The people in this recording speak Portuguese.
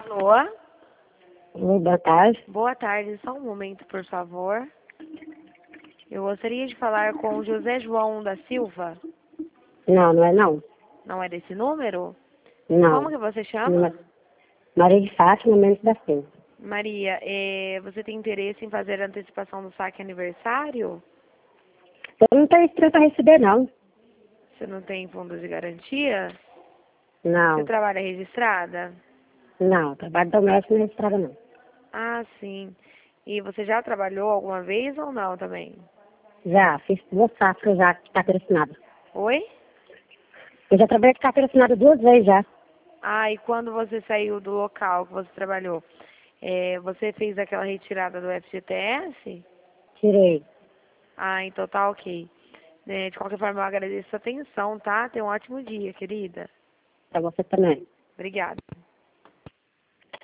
Alô? Oi, boa tarde. Boa tarde, só um momento, por favor. Eu gostaria de falar com o José João da Silva. Não, não é não. Não é desse número? Não. Como que você chama? Maria de Fátima Mendes da Silva. Maria, você tem interesse em fazer a antecipação do saque aniversário? Eu não tenho estrela para receber, não. Você não tem fundo de garantia? Você Não, trabalha registrada? não. Trabalho doméstico não é registrado, não. Ah, sim. E você já trabalhou alguma vez ou não também? Já, fiz 2 safras já de carteira assinada. Oi? Eu já trabalhei de carteira assinada 2 vezes já. Ah, e quando você saiu do local que você trabalhou, você fez aquela retirada do FGTS? Tirei. Ah, então tá ok. De qualquer forma, eu agradeço a atenção, tá? Tenha um ótimo dia, querida. Para você também. Obrigada.